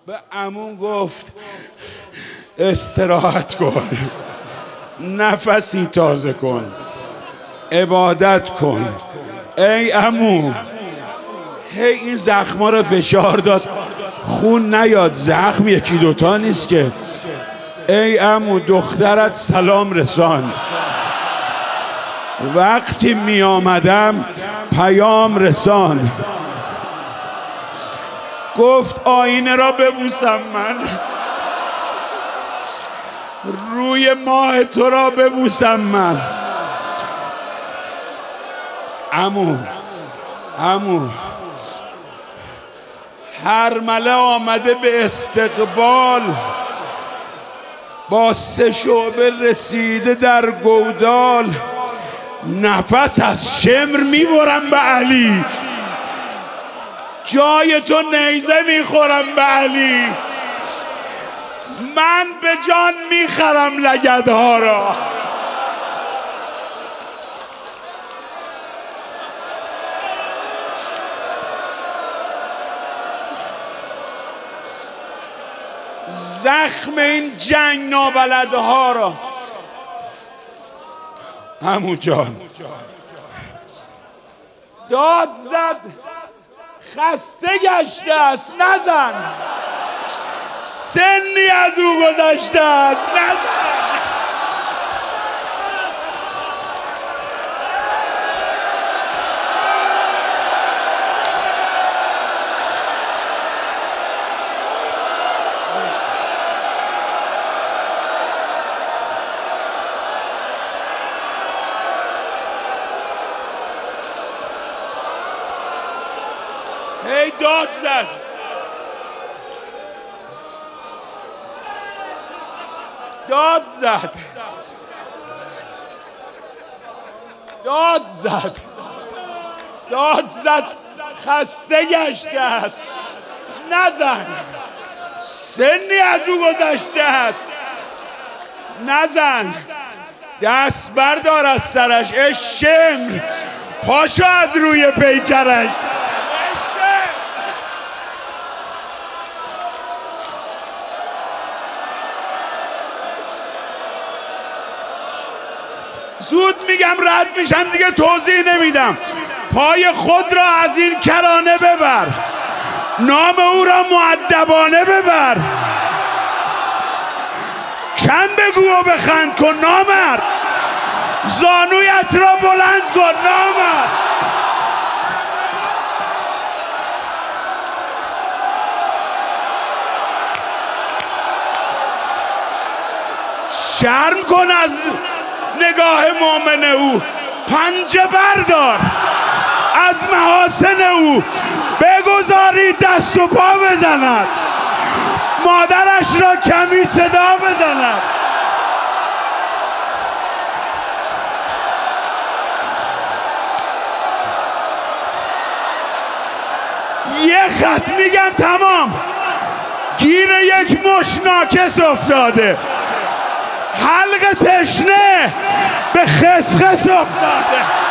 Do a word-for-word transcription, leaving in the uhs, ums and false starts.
به عمون گفت استراحت کن، نفسی تازه کن، عبادت کن. ای عمو، هی این زخما رو فشار داد خون نیاد، زخم یکی دوتا نیست که. ای عمو دخترت سلام رسان، وقتی می آمدم پیام رسان. گفت آینه را ببوسم من، روی ماه تو را ببوسم من. عمو عمو هرمله آمده به استقبال، با سه شعبه رسیده در گودال. نفس از شمر میبرم به علی، جای تو نیزه میخورم به علی. من به جان میخرم لگدها را. زخم این جنگ نابلدها را. عمو جان داد زد، خسته گشته است، نزن. سنی از او گذشته است، نزن. هی داد زد. داد زد داد زد داد زد خسته گشته است، نزن. سنی از او گذشته است، نزن. دست بردار از سرش. ای شمر پاشو از روی پیکرش. زود میگم رد میشم دیگه، توضیح نمیدم. پای خود را از این کرانه ببر، نام او را مؤدبانه ببر. کم بگو و بخند کن نامرد، زانویت را بلند کن نامرد. شرم کن از نگاه مومن او، پنجه بردار از محاسن او. بگذاری دست و پا بزند، مادرش را کمی صدا بزند. یه خط میگم تمام، گیر یک مش ناکس افتاده، حلق تشنه به خسخس افتاده.